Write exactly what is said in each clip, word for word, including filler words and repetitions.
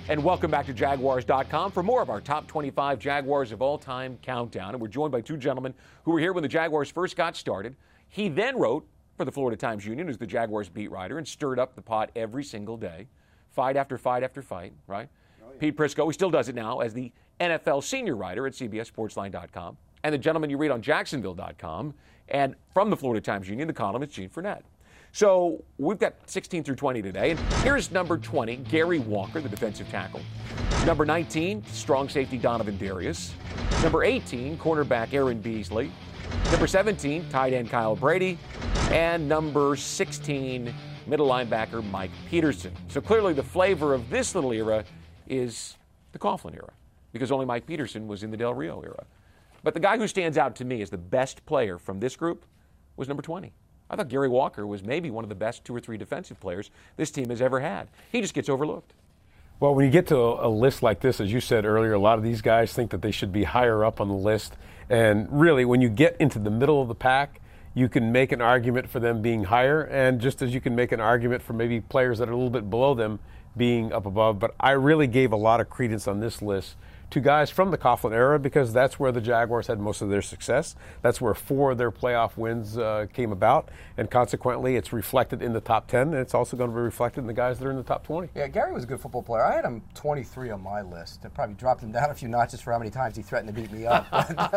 And welcome back to Jaguars dot com for more of our top twenty-five Jaguars of all time countdown. And we're joined by two gentlemen who were here when the Jaguars first got started. He then wrote for the Florida Times-Union as the Jaguars beat writer and stirred up the pot every single day, fight after fight after fight, right? Oh, yeah. Pete Prisco, he still does it now as the N F L senior writer at C B S Sportsline dot com. And the gentleman you read on Jacksonville dot com and from the Florida Times-Union, the columnist Gene Fournette. So we've got sixteen through twenty today, and here's number twenty, Gary Walker, the defensive tackle. Number nineteen, strong safety Donovan Darius. Number eighteen, cornerback Aaron Beasley. Number seventeen, tight end Kyle Brady. And number sixteen, middle linebacker Mike Peterson. So clearly the flavor of this little era is the Coughlin era, because only Mike Peterson was in the Del Rio era. But the guy who stands out to me as the best player from this group was number twenty. I thought Gary Walker was maybe one of the best two or three defensive players this team has ever had. He just gets overlooked. Well, when you get to a list like this, as you said earlier, a lot of these guys think that they should be higher up on the list. And really, when you get into the middle of the pack, you can make an argument for them being higher, and just as you can make an argument for maybe players that are a little bit below them being up above. But I really gave a lot of credence on this list to guys from the Coughlin era, because that's where the Jaguars had most of their success. That's where four of their playoff wins uh, came about, and consequently it's reflected in the top ten, and it's also going to be reflected in the guys that are in the top twenty. Yeah, Gary was a good football player. I had him twenty-three on my list. I probably dropped him down a few notches for how many times he threatened to beat me up.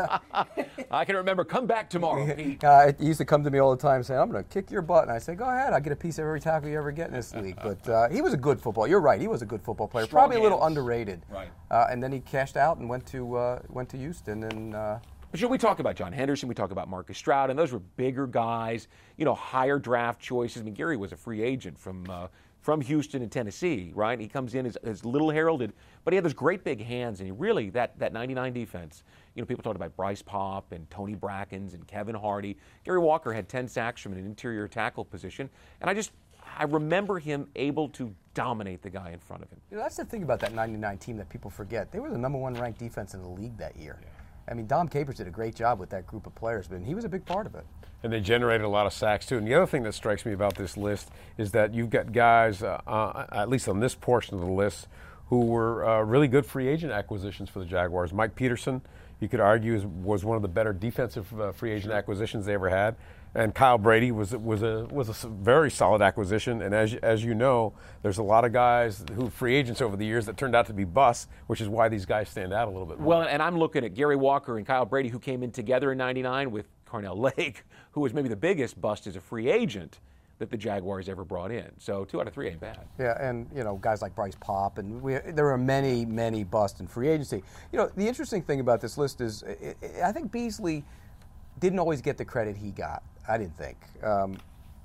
I can remember, come back tomorrow, Pete. Uh, he used to come to me all the time saying, I'm going to kick your butt. And I say, go ahead, I'll get a piece of every tackle you ever get in this league. But uh, he was a good football. You're right, he was a good football player. Strong Probably hands. a little underrated. Right. Uh, and then he cashed out and went to uh, went to Houston. And uh, But should we talk about John Henderson? We talk about Marcus Stroud, and those were bigger guys, you know, higher draft choices. I mean, Gary was a free agent from uh, from Houston and Tennessee, right? He comes in as, as little heralded, but he had those great big hands, and he really, that, that ninety-nine defense, you know, people talked about Bryce Popp and Tony Brackens and Kevin Hardy. Gary Walker had ten sacks from an interior tackle position, and I just, I remember him able to dominate the guy in front of him. You know, that's the thing about that ninety-nine team that people forget. They were the number one ranked defense in the league that year. Yeah. I mean, Dom Capers did a great job with that group of players, but he was a big part of it. And they generated a lot of sacks, too. And the other thing that strikes me about this list is that you've got guys, uh, uh, at least on this portion of the list, who were uh, really good free agent acquisitions for the Jaguars. Mike Peterson, you could argue, is, was one of the better defensive uh, free agent acquisitions they ever had. And Kyle Brady was was a was a very solid acquisition. And as as you know, there's a lot of guys who free agents over the years that turned out to be busts, which is why these guys stand out a little bit more. Well, and I'm looking at Gary Walker and Kyle Brady, who came in together in ninety-nine with Carnell Lake, who was maybe the biggest bust as a free agent that the Jaguars ever brought in. So two out of three ain't bad. Yeah, and you know, guys like Bryce Popp, and we, there are many, many busts in free agency. You know, the interesting thing about this list is, it, it, I think Beasley didn't always get the credit he got. I didn't think. Um,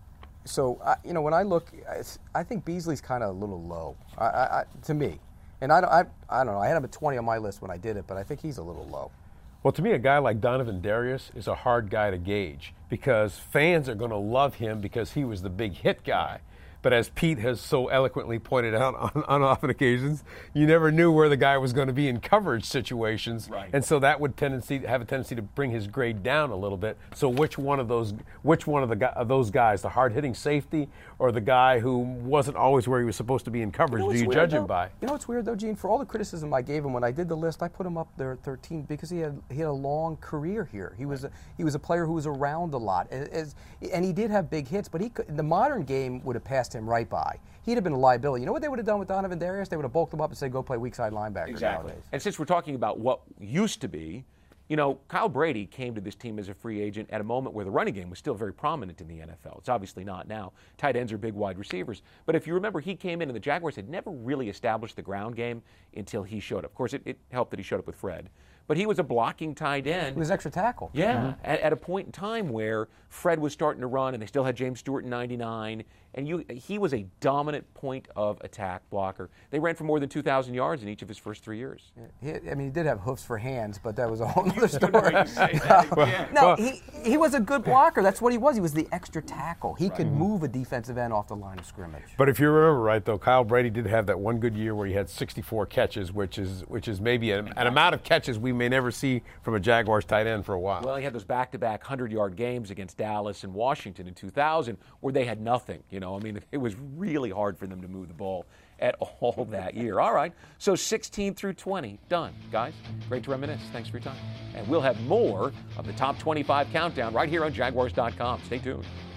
so, I, you know, when I look, I, I think Beasley's kind of a little low, I, I, to me. And I, I, I don't know, I had him at twenty on my list when I did it, but I think he's a little low. Well, to me, a guy like Donovan Darius is a hard guy to gauge, because fans are going to love him because he was the big hit guy. But as Pete has so eloquently pointed out on, on often occasions, you never knew where the guy was going to be in coverage situations, right. And so that would tendency have a tendency to bring his grade down a little bit. So which one of those, which one of the of those guys, the hard-hitting safety or the guy who wasn't always where he was supposed to be in coverage, You know do you weird, judge though? him by? You know what's weird though, Gene? For all the criticism I gave him when I did the list, I put him up there at thirteen because he had he had a long career here. He was a, he was a player who was around a lot, as, and he did have big hits. But he could, the modern game would have passed him right by. He'd have been a liability. You know what they would have done with Donovan Darius? They would have bulked him up and said, go play weak side linebacker Exactly. nowadays. And since we're talking about what used to be, you know, Kyle Brady came to this team as a free agent at a moment where the running game was still very prominent in the N F L. It's obviously not now. Tight ends are big wide receivers. But if you remember, he came in and the Jaguars had never really established the ground game until he showed up. Of course, it, it helped that he showed up with Fred. But he was a blocking tight end. He was extra tackle. Yeah, Mm-hmm. at, at a point in time where Fred was starting to run and they still had James Stewart in ninety-nine. And you, he was a dominant point of attack blocker. They ran for more than two thousand yards in each of his first three years. He, I mean, he did have hoofs for hands, but that was a whole other story. well, no, well, he, he was a good blocker. That's what he was. He was the extra tackle. He right. could move a defensive end off the line of scrimmage. But if you remember right, though, Kyle Brady did have that one good year where he had sixty-four catches, which is which is maybe an, an amount of catches we may never see from a Jaguars tight end for a while. Well, he had those back-to-back hundred-yard games against Dallas and Washington in two thousand where they had nothing. You know, I mean, it was really hard for them to move the ball at all that year. All right, so sixteen through twenty, done. Guys, great to reminisce. Thanks for your time. And we'll have more of the top twenty-five countdown right here on Jaguars dot com. Stay tuned.